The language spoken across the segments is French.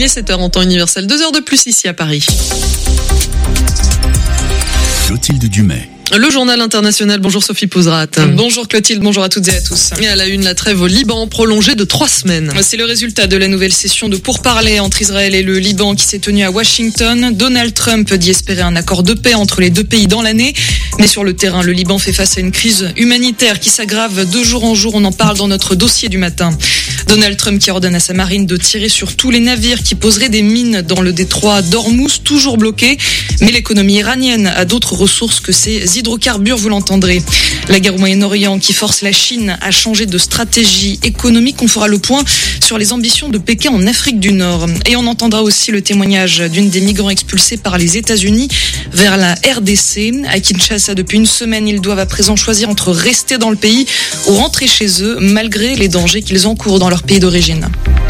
7h en temps universel, 2 heures de plus ici à Paris. Clotilde Dumais. Le journal international, bonjour Sophie Pouzrat. Bonjour Clotilde, bonjour à toutes et à tous. Et à la une, la trêve au Liban prolongée de 3 semaines. C'est le résultat de la nouvelle session de pourparlers entre Israël et le Liban qui s'est tenue à Washington. Donald Trump dit espérer un accord de paix entre les deux pays dans l'année. Mais sur le terrain, le Liban fait face à une crise humanitaire qui s'aggrave de jour en jour. On en parle dans notre dossier du matin. Donald Trump qui ordonne à sa marine de tirer sur tous les navires qui poseraient des mines dans le détroit d'Ormuz, toujours bloqué. Mais l'économie iranienne a d'autres ressources que ces hydrocarbures, vous l'entendrez. La guerre au Moyen-Orient qui force la Chine à changer de stratégie économique. On fera le point sur les ambitions de Pékin en Afrique du Nord. Et on entendra aussi le témoignage d'une des migrants expulsés par les États-Unis vers la RDC. À Kinshasa, depuis une semaine, ils doivent à présent choisir entre rester dans le pays ou rentrer chez eux, malgré les dangers qu'ils encourent dans leur pays d'origine.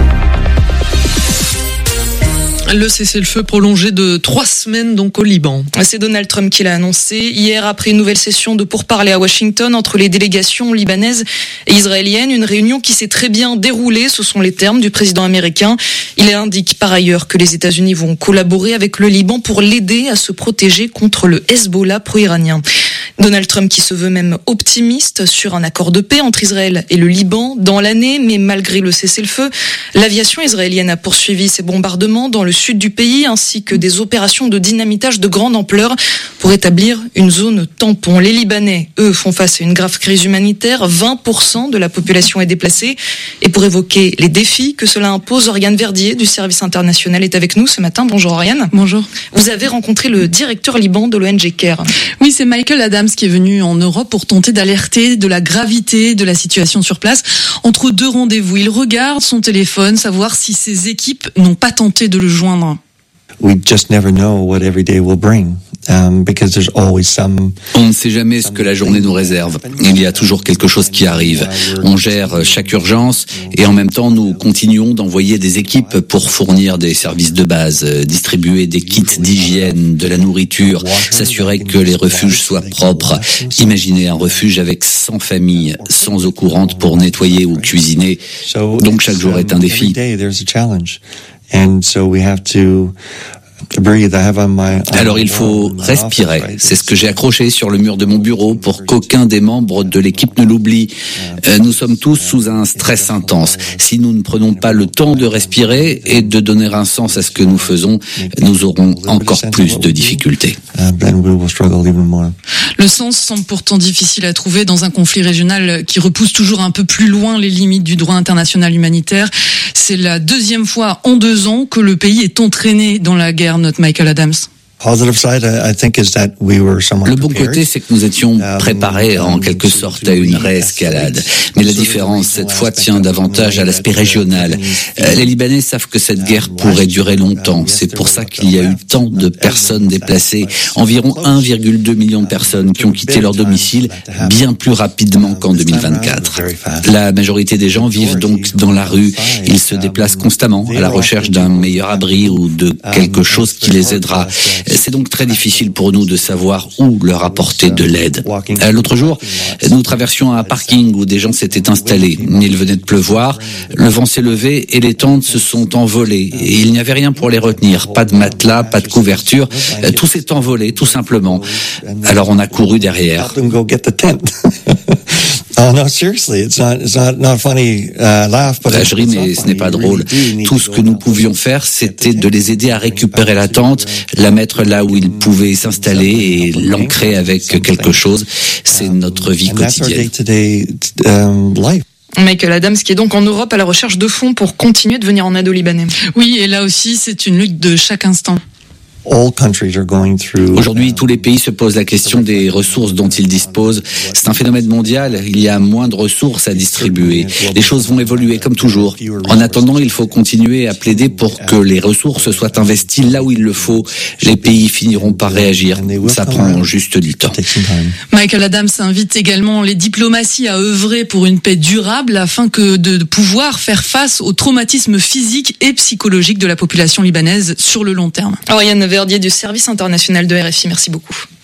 Le cessez-le-feu prolongé de 3 semaines donc au Liban. C'est Donald Trump qui l'a annoncé hier après une nouvelle session de pourparlers à Washington entre les délégations libanaises et israéliennes. Une réunion qui s'est très bien déroulée, ce sont les termes du président américain. Il indique par ailleurs que les États-Unis vont collaborer avec le Liban pour l'aider à se protéger contre le Hezbollah pro-iranien. Donald Trump qui se veut même optimiste sur un accord de paix entre Israël et le Liban dans l'année, mais malgré le cessez-le-feu, l'aviation israélienne a poursuivi ses bombardements dans le sud du pays ainsi que des opérations de dynamitage de grande ampleur pour établir une zone tampon. Les Libanais, eux, font face à une grave crise humanitaire. 20% de la population est déplacée. Et pour évoquer les défis que cela impose, Oriane Verdier du service international est avec nous ce matin. Bonjour Oriane. Bonjour. Vous avez rencontré le directeur liban de l'ONG CARE. Oui, c'est Michael Adams qui est venu en Europe pour tenter d'alerter de la gravité de la situation sur place. Entre 2 rendez-vous, il regarde son téléphone, savoir si ses équipes n'ont pas tenté de le joindre. We just never know what every day will bring. Because there's always some... On ne sait jamais ce que la journée nous réserve. Il y a toujours quelque chose qui arrive. On gère chaque urgence et en même temps nous continuons d'envoyer des équipes pour fournir des services de base, distribuer des kits d'hygiène, de la nourriture, s'assurer que les refuges soient propres. Imaginez un refuge avec 100 familles, sans eau courante pour nettoyer ou cuisiner. Donc chaque jour est un défi. Alors il faut respirer. C'est ce que j'ai accroché sur le mur de mon bureau pour qu'aucun des membres de l'équipe ne l'oublie. Nous sommes tous sous un stress intense. Si nous ne prenons pas le temps de respirer et de donner un sens à ce que nous faisons, nous aurons encore plus de difficultés. Le sens semble pourtant difficile à trouver dans un conflit régional qui repousse toujours un peu plus loin les limites du droit international humanitaire. C'est la 2e fois en 2 ans que le pays est entraîné dans la guerre, note Michael Adams. Le bon côté, c'est que nous étions préparés en quelque sorte à une réescalade. Mais la différence, cette fois, tient davantage à l'aspect régional. Les Libanais savent que cette guerre pourrait durer longtemps. C'est pour ça qu'il y a eu tant de personnes déplacées. Environ 1,2 million de personnes qui ont quitté leur domicile bien plus rapidement qu'en 2024. La majorité des gens vivent donc dans la rue. Ils se déplacent constamment à la recherche d'un meilleur abri ou de quelque chose qui les aidera. C'est donc très difficile pour nous de savoir où leur apporter de l'aide. L'autre jour, nous traversions un parking où des gens s'étaient installés. Il venait de pleuvoir, le vent s'est levé et les tentes se sont envolées. Et il n'y avait rien pour les retenir. Pas de matelas, pas de couverture. Tout s'est envolé, tout simplement. Alors on a couru derrière. Je ris, mais ce n'est pas drôle. Tout ce que nous pouvions faire, c'était de les aider à récupérer la tente, la mettre là où ils pouvaient s'installer et l'ancrer avec quelque chose. C'est notre vie quotidienne. Michael Adams qui est donc en Europe à la recherche de fonds pour continuer de venir en aide aux Libanais. Oui, et là aussi, c'est une lutte de chaque instant. Aujourd'hui, tous les pays se posent la question des ressources dont ils disposent. C'est un phénomène mondial. Il y a moins de ressources à distribuer. Les choses vont évoluer comme toujours. En attendant, il faut continuer à plaider pour que les ressources soient investies là où il le faut. Les pays finiront par réagir. Ça prend juste du temps. Michael Adams invite également les diplomaties à œuvrer pour une paix durable afin que de pouvoir faire face au traumatisme physique et psychologique de la population libanaise sur le long terme. Oriane Verdier du service international de RFI, merci beaucoup.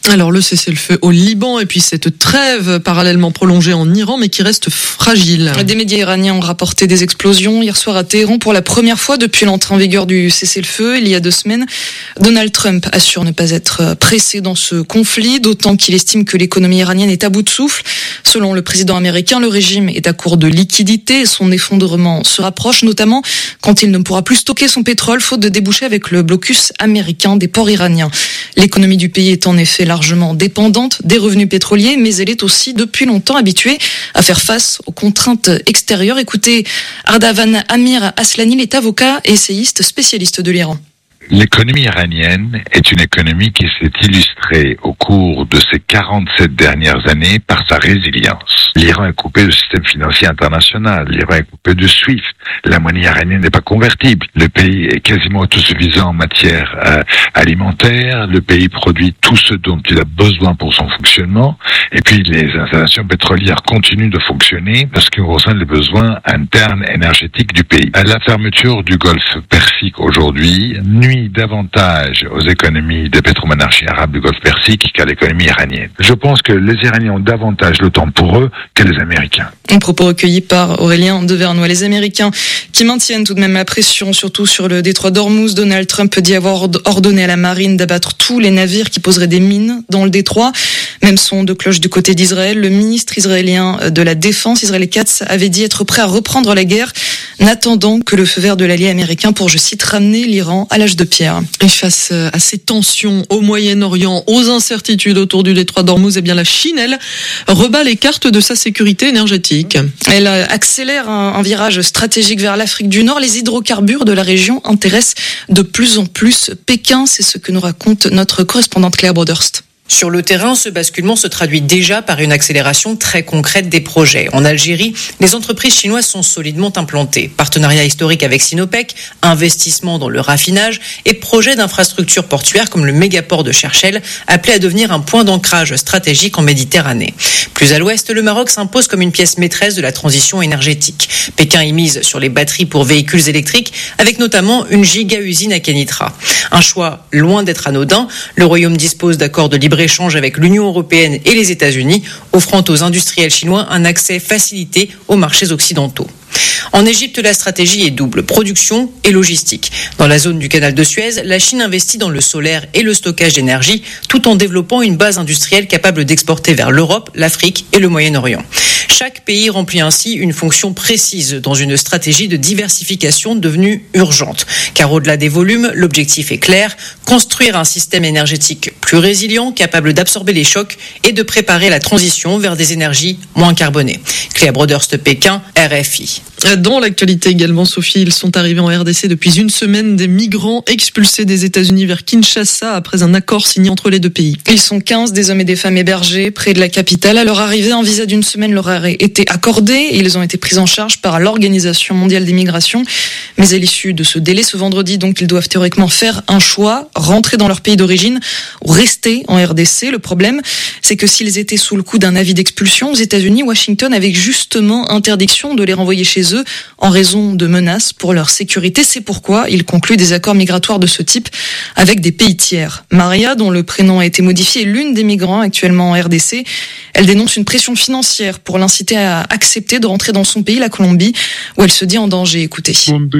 Alors le cessez-le-feu au Liban et puis cette trêve parallèlement prolongée en Iran mais qui reste fragile. Des médias iraniens ont rapporté des explosions hier soir à Téhéran pour la première fois depuis l'entrée en vigueur du cessez-le-feu il y a 2 semaines. Donald Trump assure ne pas être pressé dans ce conflit, d'autant qu'il estime que l'économie iranienne est à bout de souffle. Selon le président américain, le régime est à court de liquidités et son effondrement se rapproche, notamment quand il ne pourra plus stocker son pétrole faute de déboucher avec le blocus américain des ports iraniens. L'économie du pays est en effet largement dépendante des revenus pétroliers, mais elle est aussi depuis longtemps habituée à faire face aux contraintes extérieures. Écoutez, Ardavan Amir Aslani, il est avocat et essayiste spécialiste de l'Iran. L'économie iranienne est une économie qui s'est illustrée au cours de ces 47 dernières années par sa résilience. L'Iran est coupé du système financier international, l'Iran est coupé du SWIFT, la monnaie iranienne n'est pas convertible, le pays est quasiment autosuffisant en matière alimentaire, le pays produit tout ce dont il a besoin pour son fonctionnement, et puis les installations pétrolières continuent de fonctionner parce qu'on ressent les besoins internes énergétiques du pays. La fermeture du golfe Persique aujourd'hui nuit davantage aux économies des pétromonarchies arabes du golfe Persique qu'à l'économie iranienne. Je pense que les Iraniens ont davantage le temps pour eux que les Américains. Un propos recueilli par Aurélien Devernois. Les Américains qui maintiennent tout de même la pression, surtout sur le détroit d'Ormuz. Donald Trump dit avoir ordonné à la marine d'abattre tous les navires qui poseraient des mines dans le détroit. Même son de cloche du côté d'Israël. Le ministre israélien de la Défense, Israël Katz, avait dit être prêt à reprendre la guerre, n'attendant que le feu vert de l'allié américain pour, je cite, ramener l'Iran à l'âge de pierre. Et face à ces tensions au Moyen-Orient, aux incertitudes autour du détroit d'Ormuz, eh bien la Chine, elle, rebat les cartes de sa sécurité énergétique. Elle accélère un virage stratégique vers l'Afrique du Nord. Les hydrocarbures de la région intéressent de plus en plus Pékin. C'est ce que nous raconte notre correspondante Claire Broderst. Sur le terrain, ce basculement se traduit déjà par une accélération très concrète des projets. En Algérie, les entreprises chinoises sont solidement implantées. Partenariat historique avec Sinopec, investissement dans le raffinage et projets d'infrastructures portuaires comme le mégaport de Cherchell, appelé à devenir un point d'ancrage stratégique en Méditerranée. Plus à l'ouest, le Maroc s'impose comme une pièce maîtresse de la transition énergétique. Pékin y mise sur les batteries pour véhicules électriques, avec notamment une giga-usine à Kénitra. Un choix loin d'être anodin. Le Royaume dispose d'accords de libre-échange avec l'Union européenne et les États-Unis, offrant aux industriels chinois un accès facilité aux marchés occidentaux. En Égypte, la stratégie est double, production et logistique. Dans la zone du canal de Suez, la Chine investit dans le solaire et le stockage d'énergie, tout en développant une base industrielle capable d'exporter vers l'Europe, l'Afrique et le Moyen-Orient. Chaque pays remplit ainsi une fonction précise dans une stratégie de diversification devenue urgente. Car au-delà des volumes, l'objectif est clair, construire un système énergétique plus résilient, capable d'absorber les chocs et de préparer la transition vers des énergies moins carbonées. Claire Broderst, Pékin, RFI. Dans l'actualité également, Sophie, ils sont arrivés en RDC depuis une semaine, des migrants expulsés des États-Unis vers Kinshasa après un accord signé entre les deux pays. Ils sont 15, des hommes et des femmes hébergés près de la capitale. À leur arrivée, un visa d'une semaine leur a été accordé et ils ont été pris en charge par l'Organisation mondiale des migrations. Mais à l'issue de ce délai, ce vendredi, donc, ils doivent théoriquement faire un choix, rentrer dans leur pays d'origine ou rester en RDC. Le problème, c'est que s'ils étaient sous le coup d'un avis d'expulsion aux États-Unis, Washington avait justement interdiction de les renvoyer chez eux en raison de menaces pour leur sécurité. C'est pourquoi il conclut des accords migratoires de ce type avec des pays tiers. Maria, dont le prénom a été modifié, est l'une des migrants actuellement en RDC. Elle dénonce une pression financière pour l'inciter à accepter de rentrer dans son pays, la Colombie, où elle se dit en danger. Écoutez.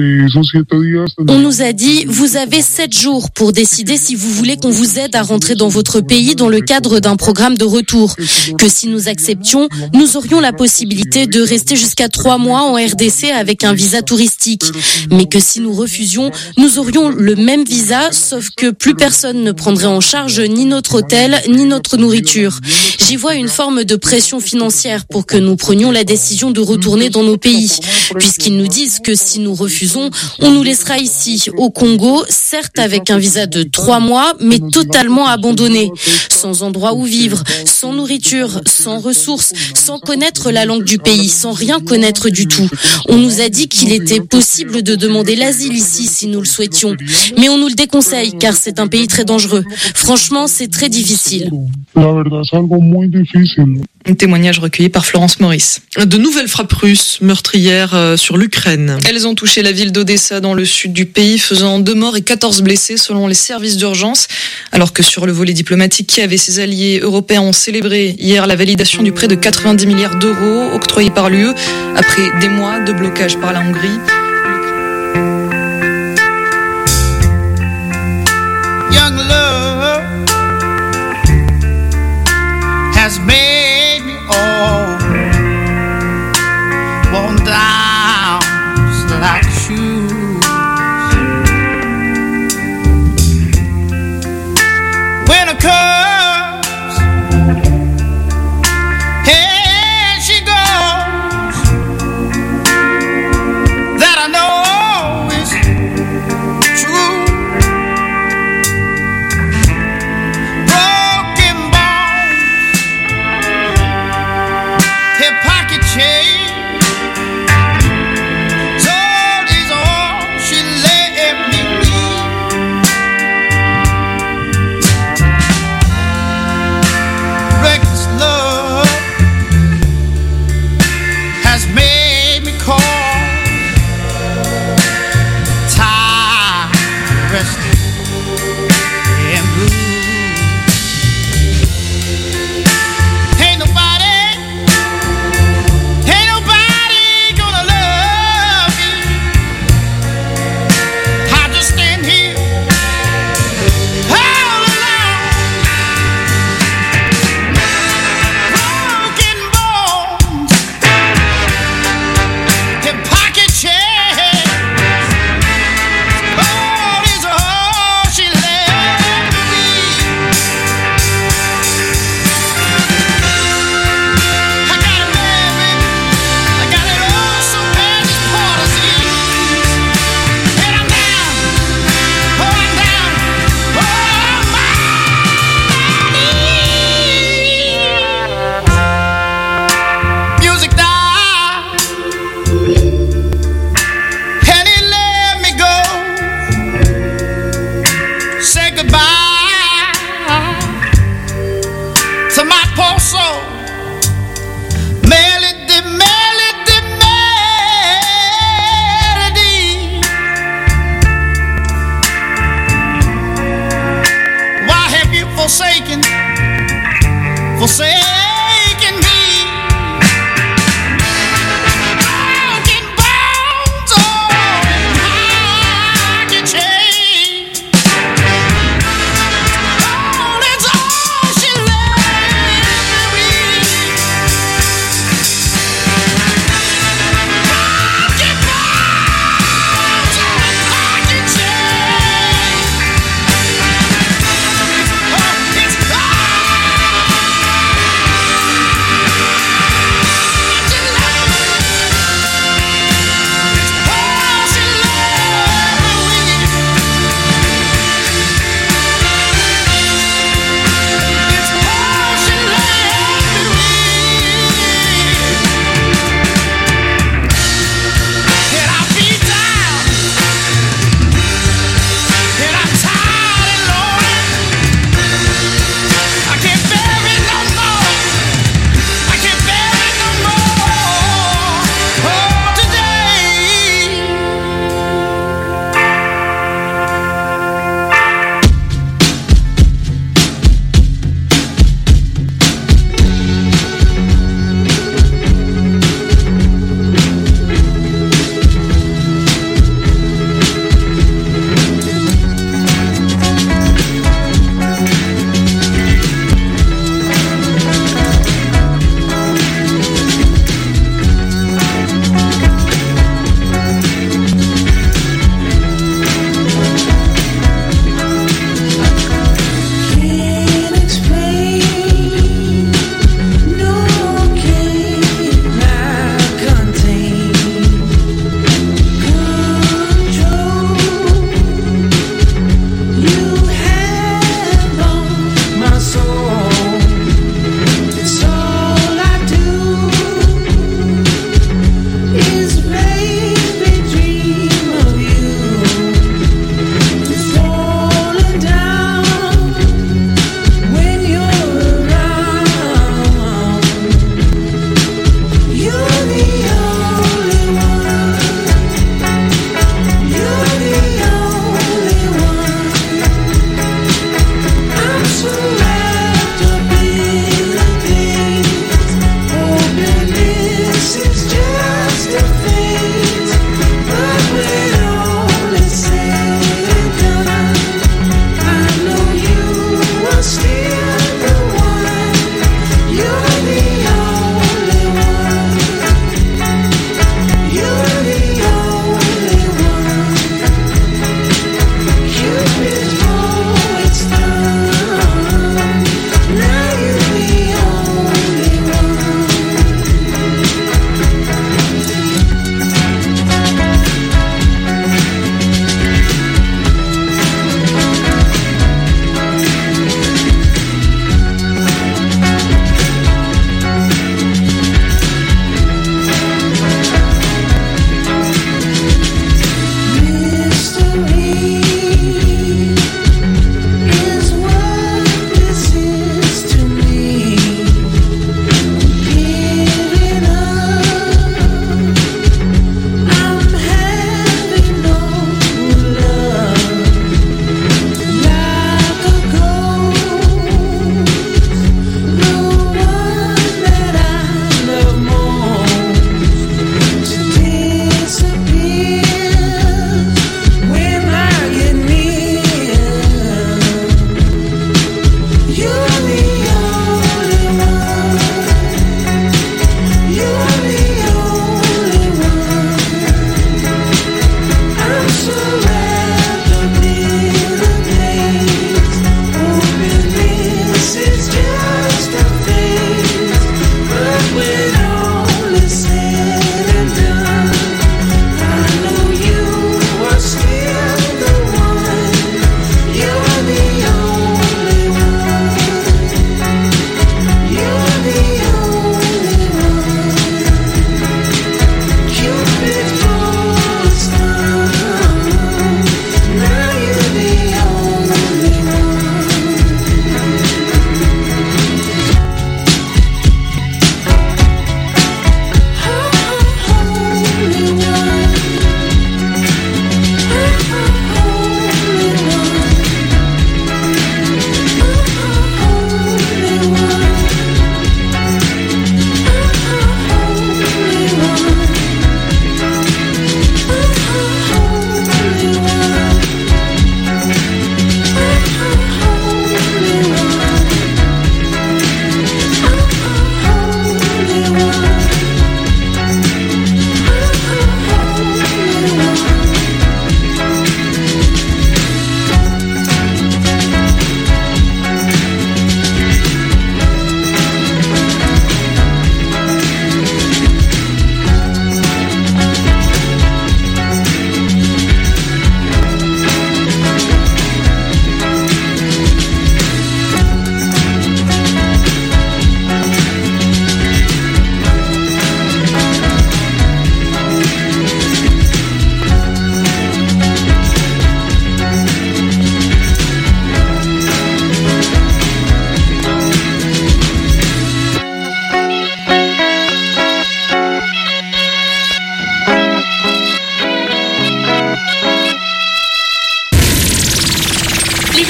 On nous a dit, vous avez 7 jours pour décider si vous voulez qu'on vous aide à rentrer dans votre pays dans le cadre d'un programme de retour. Que si nous acceptions, nous aurions la possibilité de rester jusqu'à 3 mois en RDC avec un visa touristique. Mais que si nous refusions, nous aurions le même visa, sauf que plus personne ne prendrait en charge ni notre hôtel, ni notre nourriture. J'y vois une forme de pression financière pour que nous prenions la décision de retourner dans nos pays, puisqu'ils nous disent que si nous refusons, on nous laissera ici, au Congo, certes avec un visa de 3 mois, mais totalement abandonné, sans endroit où vivre, sans nourriture, sans ressources, sans connaître la langue du pays, sans rien connaître du tout. On nous a dit qu'il était possible de demander l'asile ici si nous le souhaitions, mais on nous le déconseille car c'est un pays très dangereux. Franchement, c'est très difficile. Un témoignage recueilli par Florence Maurice. De nouvelles frappes russes meurtrières sur l'Ukraine. Elles ont touché la ville d'Odessa dans le sud du pays, faisant 2 morts et 14 blessés selon les services d'urgence. Alors que sur le volet diplomatique, Kiev et ses alliés européens ont célébré hier la validation du prêt de 90 milliards d'euros octroyé par l'UE après des mois de blocage par la Hongrie. Young love has made me all worn down like shoes. Winter comes and she goes, that I know is true. Broken bones, her pocket change, soul is all she let me need. Reckless love has made me cold, tired, restless, and blue. Ain't nobody gonna love me. I just stand here all alone. Broken bones and pocket change, all is all she left me. I got it, baby. I got it all so bad it's hard to see. And I'm down, oh I'm down, oh my knees. Music died, and it let me go. Say goodbye to my poor soul. Melody, melody, melody. Why have you forsaken me? Broken bones, oh, I can change. Oh, that's all she left me. Broken bones, oh, I can change. Oh, it's all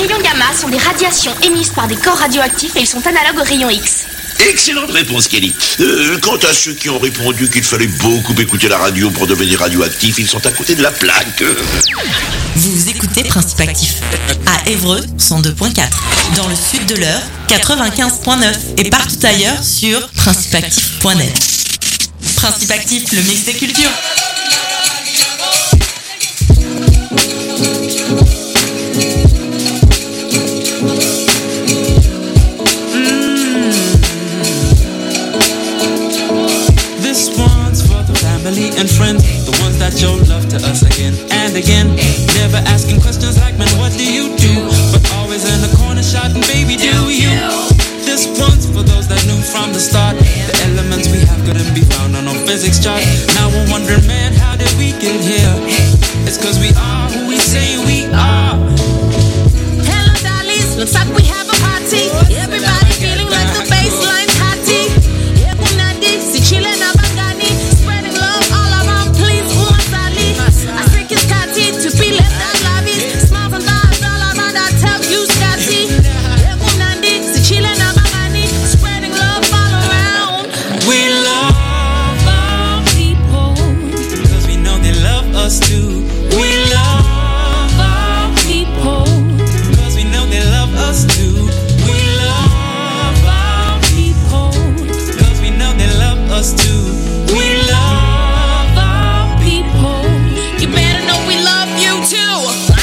rayons gamma sont des radiations émises par des corps radioactifs et ils sont analogues aux rayons X. Excellente réponse, Kelly. Quant à ceux qui ont répondu qu'il fallait beaucoup écouter la radio pour devenir radioactif, ils sont à côté de la plaque. Vous écoutez Principe Actif à Évreux 102.4, dans le sud de l'Eure 95.9 et partout ailleurs sur principeactif.net. Principe Actif, le mix des cultures. And friends, the ones that show love to us again and again. Never asking questions like, man, what do you do? But always in the corner shouting, baby, do you? This one's for those that knew from the start. The elements we have couldn't be found on no physics chart. Now we're wondering, man, how did we get here? It's cause we are who we say we are. Hello, dollies, looks like we have a party. Everybody feeling like the bassline's hottie. Ekunadi, si chillin' abangani. Spreading love all around, please, umasali. I think it's catty to be left out lavish. Smiles and vibes all around, I tell you, Scotty. Ekunadi, si chillin' abangani. Spreading love all around. We love our people, cause we know they love us too. We love our people, cause we know they love us too. We love our people, cause we know they love us too. We love our people. You better know we love you too.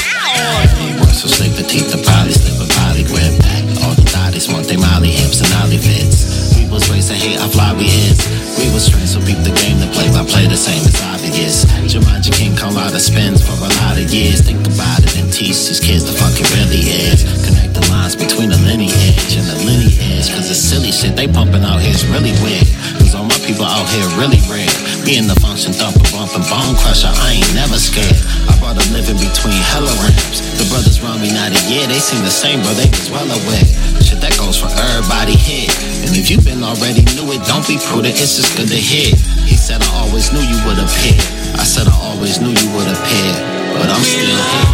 He wants to slip the teeth, the poly slip a poly grip. All the thotties want they molly hips and ollie fits. We was raised to hate, I fly we is. We was trained so beat the game to play by play the same as obvious. Jumanji King come out of spins for a lot of years. Think about it and teach these kids the fuck it really is. Connect the lines between the lineage and the lineage. Cause the silly shit they pumping out here is really weird. Cause all my people out here really rare. Being the function thumper, bumping bone crusher, I ain't never scared. I brought a living between hella ramps. The brothers run me not a year, they seem the same, bro, they was well aware. Shit that goes for everybody here. And if you been already knew it, don't be prudent, it's just good to hear. He said I always knew you would appear. I said I always knew you would appear. But I'm still here.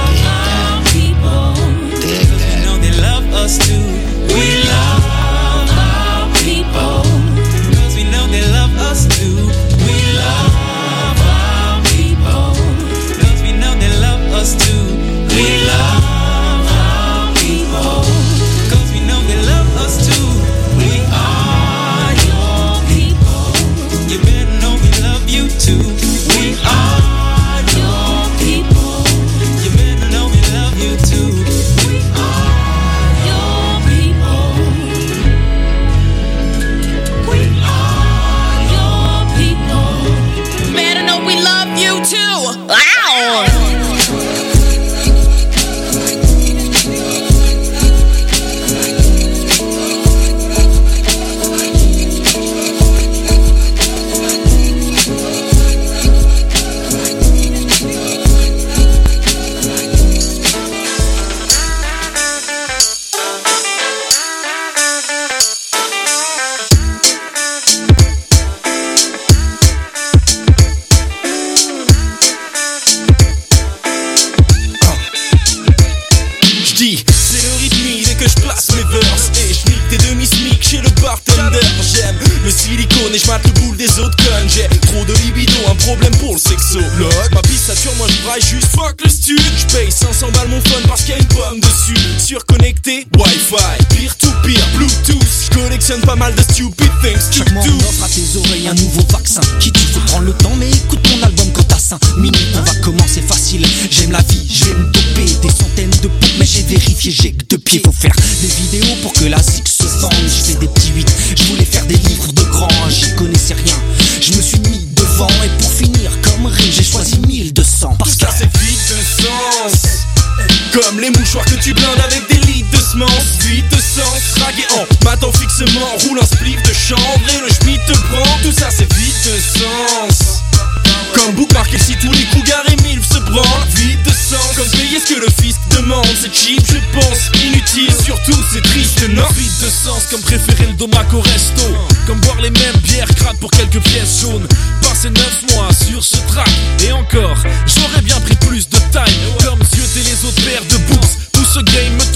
Dig that. We know they love us too. We love our people, cause we know they love us too. We love our people, cause we know they love us too. We love our people, cause we know they love us too. We are your people. You better know we love you too. We are your people. You better know we love you too. We are your people. We are your people. Better know we love you too. Wow. C'est le rythmique dès que je place mes verses. Et je nique tes demi-smic chez le bartender. J'aime le silicone et je mate le boule des autres connes. J'ai trop de libido, un problème pour le sexologue. Ma piste sature, moi je braille juste fuck le stud. Je paye 500 balles mon phone parce qu'il y a une pomme dessus. Surconnecté, Wi-Fi, peer-to-peer, Bluetooth. Je collectionne pas mal de stupid things. Chaque mois on offre à tes oreilles un nouveau vaccin. Qui tu faut prendre le temps mais écoute mon album quand t'as 5 minutes. On va commencer facile, j'aime la vie, j'aime doper des centaines de pompes. Mais j'ai vérifié, j'ai que 2 pieds. Faut faire des vidéos pour que la zik se vende. Je fais des petits 8, je voulais faire des livres de grands. J'y connaissais rien, je me suis mis devant. Et pour finir comme rime, j'ai choisi 1200. Parce que ça c'est vide de sens. Comme les mouchoirs que tu blindes avec des litres de semences. Vide de sens, dragué en m'attend fixement. Roule un spliff de chanvre et le schmitt te prend. Tout ça c'est vide de sens. Comme bookmark ici tous les cougars et milf se branlent. Vide de sens, comme payer ce que le fisc demande. C'est cheap je pense, inutile, surtout c'est triste non. Vide de sens, comme préférer le domac au resto. Comme boire les mêmes bières crades pour quelques pièces jaunes. Passer 9 mois sur ce track. Et encore, j'aurais bien pris plus de time. Comme zioter les autres paires de bourses. Tout ce game me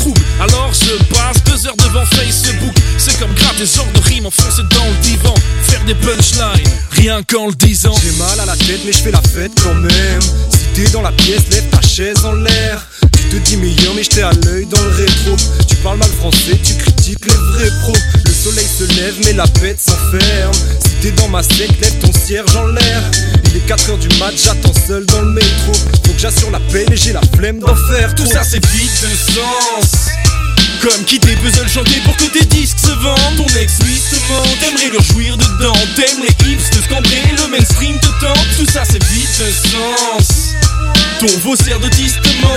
5 ans, le 10 ans. J'ai mal à la tête mais je fais la fête quand même. Si t'es dans la pièce, lève ta chaise en l'air. Tu te dis meilleur mais j'étais à l'œil dans le rétro. Tu parles mal français, tu critiques les vrais pros. Le soleil se lève mais la bête s'enferme. Si t'es dans ma secte, lève ton cierge en l'air. Il est 4h du mat, j'attends seul dans le métro. Faut que j'assure la paix mais j'ai la flemme d'en faire trop. Tout ça c'est vide de sens. Comme quitter puzzle, chanter pour que tes disques se vendent. Ton ex lui se ment, t'aimerais leur jouir dedans. T'aimes les hips te scander, le mainstream te tente. Tout ça c'est vide de sens. Ton faussaire de 10 te ment.